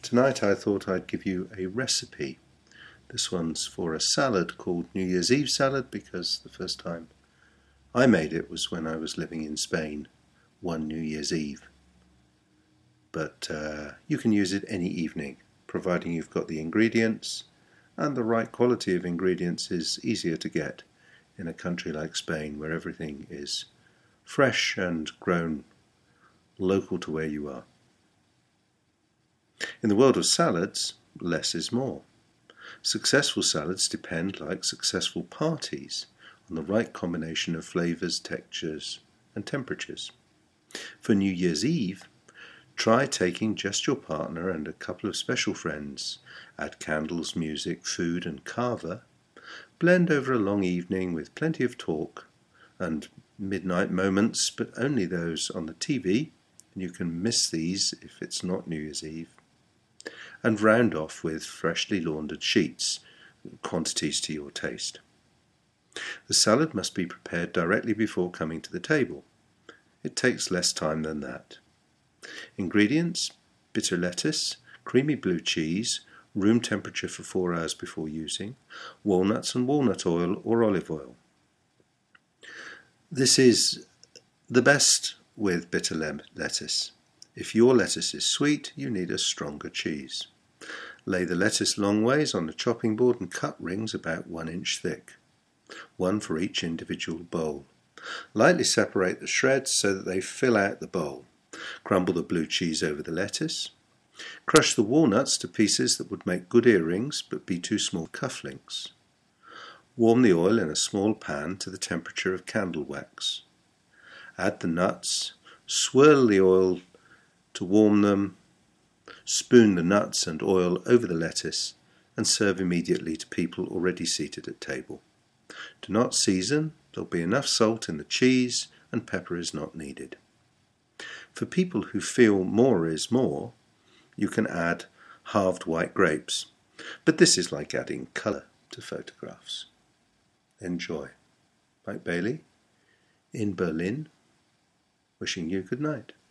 Tonight I thought I'd give you a recipe. This one's for a salad called New Year's Eve salad because the first time I made it was when I was living in Spain one New Year's Eve. But you can use it any evening, providing you've got the ingredients, and the right quality of ingredients is easier to get in a country like Spain where everything is fresh and grown local to where you are. In the world of salads, less is more. Successful salads depend, like successful parties, on the right combination of flavours, textures, and temperatures. For New Year's Eve, try taking just your partner and a couple of special friends, add candles, music, food, and kava, blend over a long evening with plenty of talk and midnight moments, but only those on the TV, and you can miss these if it's not New Year's Eve, and round off with freshly laundered sheets, quantities to your taste. The salad must be prepared directly before coming to the table. It takes less time than that. Ingredients: bitter lettuce, creamy blue cheese, room temperature for 4 hours before using, walnuts and walnut oil or olive oil. This is the best with bitter lettuce. If your lettuce is sweet, you need a stronger cheese. Lay the lettuce long ways on a chopping board and cut rings about 1 inch thick, one for each individual bowl. Lightly separate the shreds so that they fill out the bowl. Crumble the blue cheese over the lettuce. Crush the walnuts to pieces that would make good earrings but be too small cufflinks. Warm the oil in a small pan to the temperature of candle wax. Add the nuts, swirl the oil to warm them, spoon the nuts and oil over the lettuce, and serve immediately to people already seated at table. Do not season, there'll be enough salt in the cheese and pepper is not needed. For people who feel more is more, you can add halved white grapes, but this is like adding colour to photographs. Enjoy. Mike Bailey, in Berlin, wishing you good night.